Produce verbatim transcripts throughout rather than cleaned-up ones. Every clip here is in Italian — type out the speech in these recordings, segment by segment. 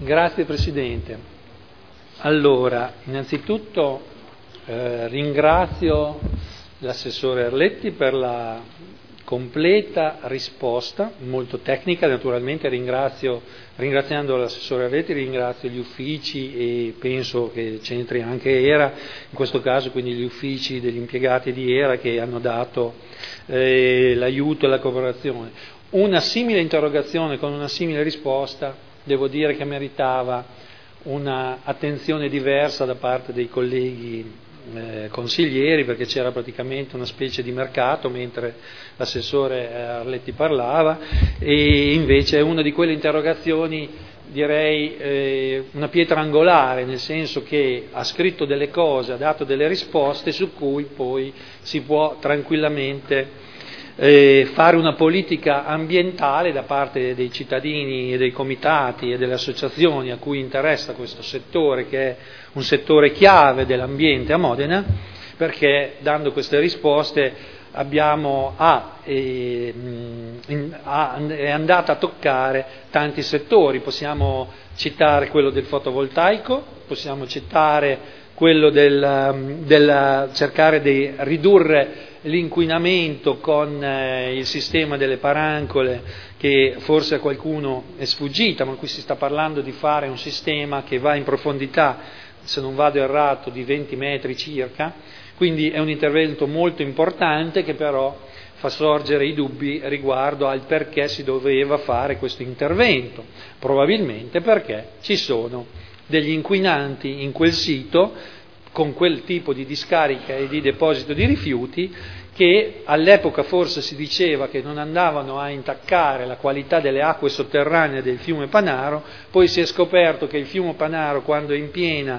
Grazie Presidente. Allora, innanzitutto eh, ringrazio l'assessore Arletti per la completa risposta, molto tecnica naturalmente, ringrazio, ringraziando l'assessore Arletti ringrazio gli uffici e penso che c'entri anche ERA, in questo caso quindi gli uffici degli impiegati di ERA che hanno dato eh, l'aiuto e la collaborazione. Una simile interrogazione con una simile risposta devo dire che meritava una attenzione diversa da parte dei colleghi eh, consiglieri, perché c'era praticamente una specie di mercato mentre l'assessore Arletti parlava, e invece è una di quelle interrogazioni, direi eh, una pietra angolare, nel senso che ha scritto delle cose, ha dato delle risposte su cui poi si può tranquillamente Eh, fare una politica ambientale da parte dei cittadini e dei comitati e delle associazioni a cui interessa questo settore, che è un settore chiave dell'ambiente a Modena, perché dando queste risposte abbiamo ah, eh, in, ah, è andata a toccare tanti settori. Possiamo citare quello del fotovoltaico, possiamo citare quello del, del cercare di ridurre l'inquinamento con eh, il sistema delle parancole, che forse a qualcuno è sfuggita, ma qui si sta parlando di fare un sistema che va in profondità, se non vado errato, di venti metri circa, quindi è un intervento molto importante che però fa sorgere i dubbi riguardo al perché si doveva fare questo intervento, probabilmente perché ci sono degli inquinanti in quel sito con quel tipo di discarica e di deposito di rifiuti che all'epoca forse si diceva che non andavano a intaccare la qualità delle acque sotterranee del fiume Panaro, poi si è scoperto che il fiume Panaro quando è in piena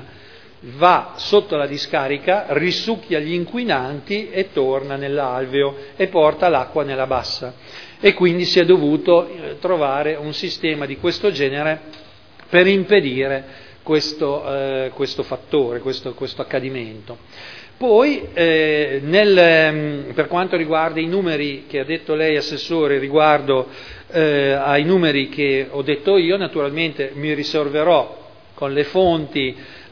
va sotto la discarica, risucchia gli inquinanti e torna nell'alveo e porta l'acqua nella bassa, e quindi si è dovuto trovare un sistema di questo genere per impedire questo, eh, questo fattore, questo, questo accadimento. Poi eh, nel, per quanto riguarda i numeri che ha detto lei Assessore riguardo eh, ai numeri che ho detto io, naturalmente mi riserverò con le fonti,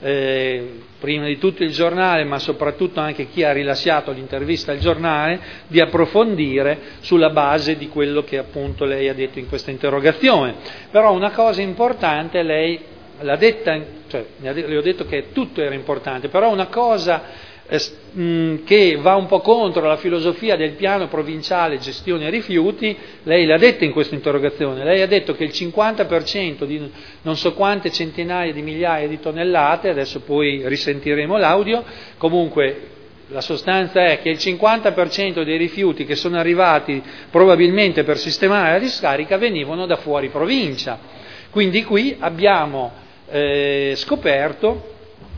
eh, prima di tutto il giornale, ma soprattutto anche chi ha rilasciato l'intervista al giornale, di approfondire sulla base di quello che appunto lei ha detto in questa interrogazione. Però una cosa importante, lei l'ha detta, cioè le ho detto che tutto era importante, però una cosa eh, mh, che va un po' contro la filosofia del piano provinciale gestione rifiuti, lei l'ha detta in questa interrogazione, lei ha detto che il cinquanta per cento di non so quante centinaia di migliaia di tonnellate, adesso poi risentiremo l'audio, comunque la sostanza è che il cinquanta per cento dei rifiuti che sono arrivati probabilmente per sistemare la discarica venivano da fuori provincia. Quindi qui abbiamo eh, scoperto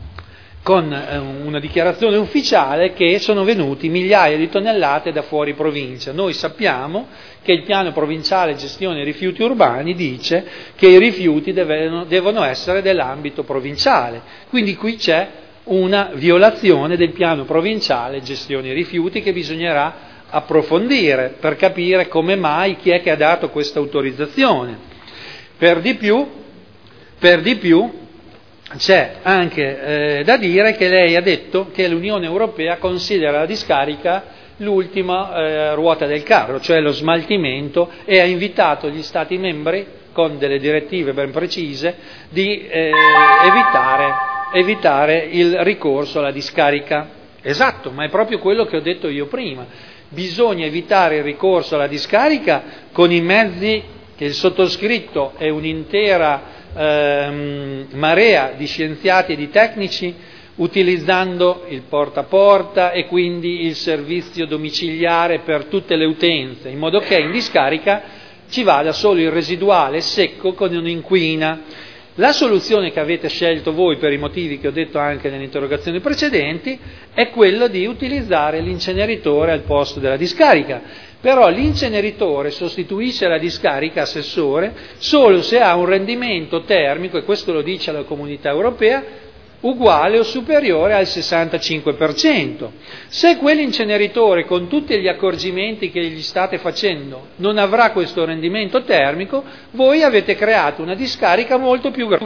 con eh, una dichiarazione ufficiale che sono venuti migliaia di tonnellate da fuori provincia. Noi sappiamo che il piano provinciale gestione rifiuti urbani dice che i rifiuti devono, devono essere dell'ambito provinciale, quindi qui c'è una violazione del piano provinciale gestione rifiuti che bisognerà approfondire per capire come mai, chi è che ha dato questa autorizzazione. Per di più, per di più c'è anche eh, da dire che lei ha detto che l'Unione Europea considera la discarica l'ultima eh, ruota del carro, cioè lo smaltimento, e ha invitato gli Stati membri, con delle direttive ben precise, di eh, evitare, evitare il ricorso alla discarica. Esatto, ma è proprio quello che ho detto io prima. Bisogna evitare il ricorso alla discarica con i mezzi che il sottoscritto e un'intera ehm, marea di scienziati e di tecnici, utilizzando il porta a porta e quindi il servizio domiciliare per tutte le utenze, in modo che in discarica ci vada solo il residuale secco che non inquina. La soluzione che avete scelto voi, per i motivi che ho detto anche nelle interrogazioni precedenti, è quella di utilizzare l'inceneritore al posto della discarica. Però l'inceneritore sostituisce la discarica, Assessore, solo se ha un rendimento termico, e questo lo dice la Comunità Europea, uguale o superiore al sessantacinque per cento. Se quell'inceneritore, con tutti gli accorgimenti che gli state facendo, non avrà questo rendimento termico, voi avete creato una discarica molto più grande.